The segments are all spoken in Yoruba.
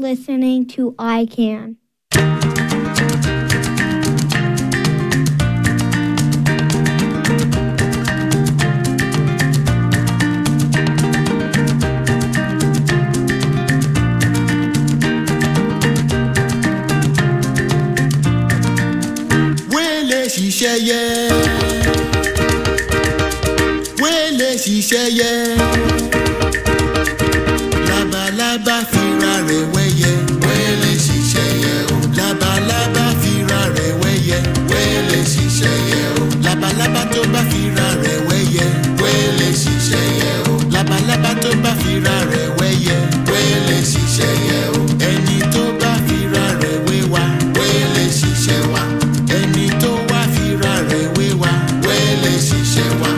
listening to iCan. Ṣiṣẹ́yẹ labalábá fira rẹ̀ wẹ́yẹ wẹ́lẹ̀ ṣiṣẹ́yẹ o labalábá fira rẹ̀ wẹ́yẹ wẹ́lẹ̀ ṣiṣẹ́yẹ o labalábá tó bá fira rẹ̀ wẹ́yẹ wẹ́lẹ̀ ṣiṣẹ́yẹ o labalábá tó bá fira rẹ̀ wẹ́yẹ wẹ́lẹ̀ ṣiṣẹ́yẹ o ẹni tó bá fira rẹ̀ wéwà wẹ́lẹ̀ ṣiṣẹ́ wa ẹni tó wá fira rẹ̀ wéwà wẹ́lẹ̀ ṣiṣẹ́ wa.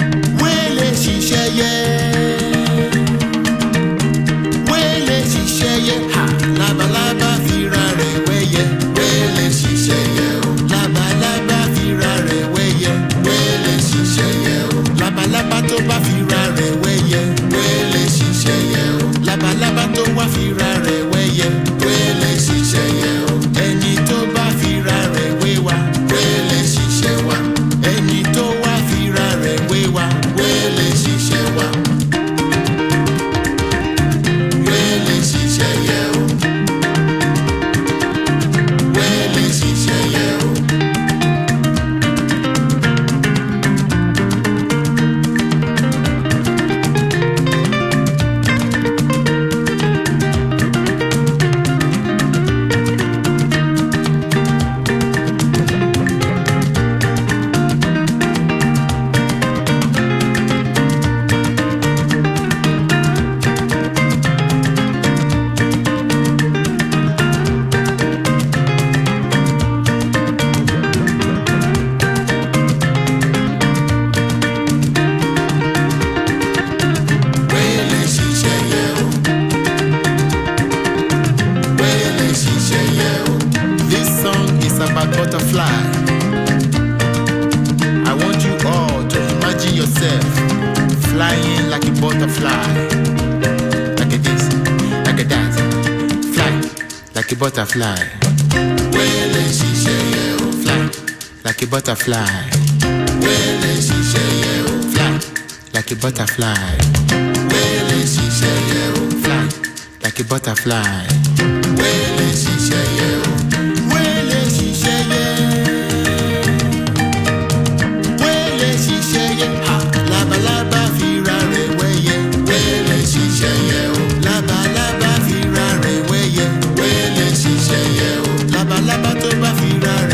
Labalábá fira rẹ̀ wẹ́yẹ wẹ́lẹ̀ ṣiṣẹ́yẹ o labalábá fira rẹ̀ wẹ́yẹ wẹ́lẹ̀ ṣiṣẹ́yẹ o labalábá tó bá fira rẹ̀ wẹ́yẹ wẹ́lẹ̀ ṣiṣẹ́yẹ o labalábá tó wá fira rẹ̀ wẹ́yẹ wẹ́lẹ̀ ṣiṣẹ́yẹ o ẹni tó bá fira rẹ̀ wéwà wẹ́lẹ̀ ṣiṣẹ́ wa ẹni tó wá fira rẹ̀ wéwà wẹ́lẹ̀ ṣiṣẹ́ wa wẹ́lẹ̀ ṣiṣẹ́yẹ o. About butterfly. I want you all to imagine yourself flying like a butterfly. Like a this, like a that. Fly like a butterfly. Fly like a butterfly. Fly like a butterfly. Fly like a butterfly. Labalábá fira rẹ̀ wẹ́yẹ wẹ́lẹ̀ ṣiṣẹ́yẹ o labalábá fira rẹ̀ wẹ́yẹ wẹ́lẹ̀ ṣiṣẹ́yẹ o labalábá tó bá fira rẹ̀.